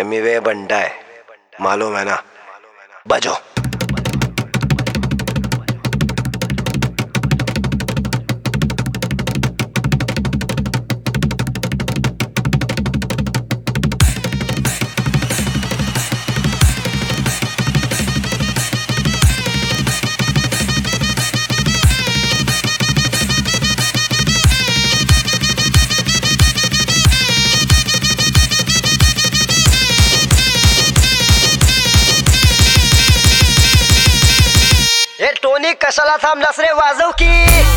एमिवे बंटा है, मालूम है ना। बजो। टोनी कशाला थांबलास रे, वाजव की।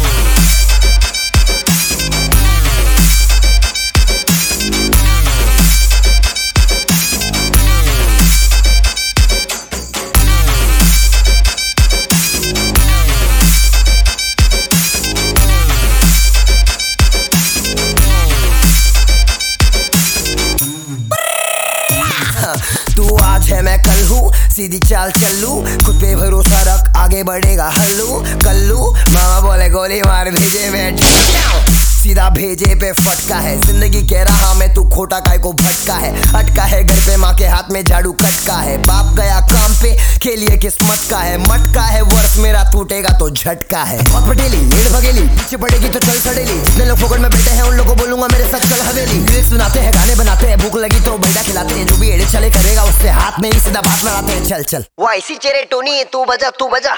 तू आज है मैं कल हूँ, सीधी चाल चलू, खुद पे भरोसा रख, आगे बढ़ेगा हल्लू कल्लू। मामा बोले गोली मार भेजे में सीधा भेजे पे फटका है। जिंदगी कह रहा मैं तू खोटा काय को भटका है। अटका है घर पे माँ के हाथ में झाड़ू कटका है। बाप गया काम पे के लिए किस्मत का है। मटका है वर्ष मेरा टूटेगा तो झटका है। बहुत पटेली लेट भगेली, पीछे पड़ेगी तो चल सड़ेली। जितने लोग फोकट में बैठे हैं उन लोगों को बोलूंगा मेरे साथ चल हवेली। लिरिक्स सुनाते हैं, गाने बनाते हैं, भूख लगी तो बैठा खिलाते हैं। जो भी एड़े चले करेगा उससे हाथ में ही सीधा बात लड़ाते हैं। चल चल वो ऐसी चेहरे टोनी, तू बजा तू बजा।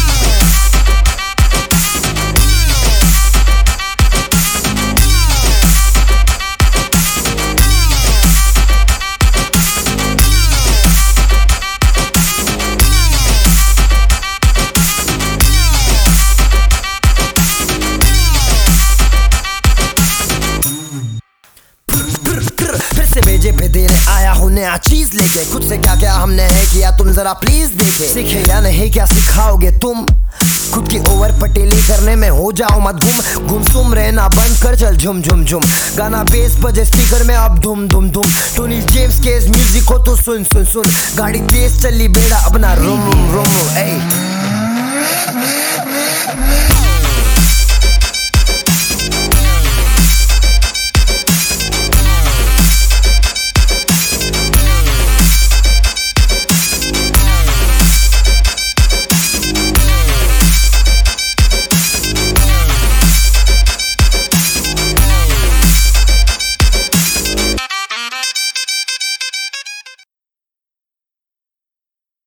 फिर से भेजे पे देने आया हूँ नया चीज लेके। खुद से क्या क्या हमने है किया तुम जरा प्लीज देखे। सीखे या नहीं क्या सिखाओगे तुम, खुद की ओवर पटेली करने में हो जाओ मत गुम। गुमसुम रहना बंद कर, चल झुम झुम झुम। गाना बेस बजे स्पीकर में अब धुम धुम धुम। टोनी जेम्स के इस म्यूजिक को तो सुन सुन सुन। गाड़ी तेज चली बेड़ा अपना रूम रूम रूम।